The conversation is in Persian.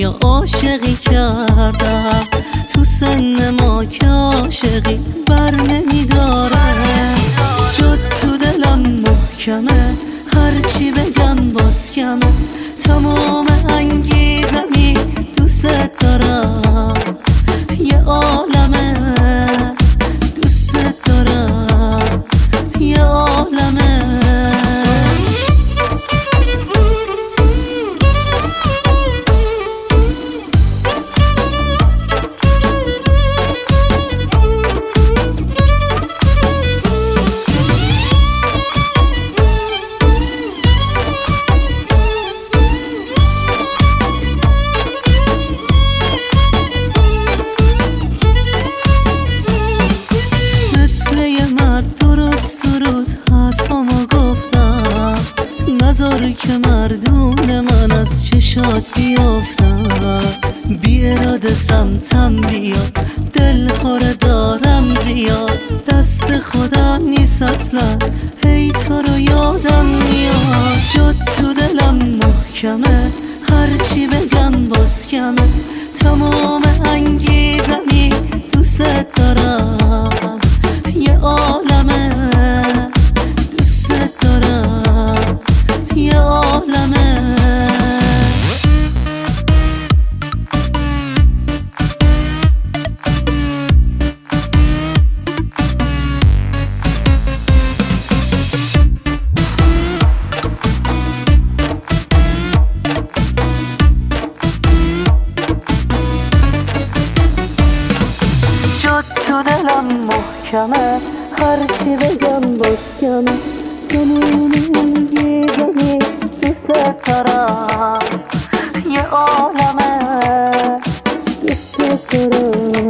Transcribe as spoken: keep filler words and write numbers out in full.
بیا عاشقی کردم تو سن ما که عاشقی بر نمیداره. جد تو دلم محکمه، هرچی بگم باز کمه، تمام انگیزمی دوست دارم. یه عالمه دوست دارم، یه عالمه. نذار که مردون من از چشات بیافتم، بی اراده سمتم بیا، دل پاره دارم زیاد، دست خودم نیست اصلا، هی تو رو یادم میاد. جد تو دلم محکمه، هرچی بگم باز کمه، تمام انگیزمی دوست دارم. یه عالمه دوست دارم، یه عالمه. جد تو دلم محکمه، هرچی بگم باز کمه، تمام انگیزمی دوست دارم. یه عالمه دوست دارم.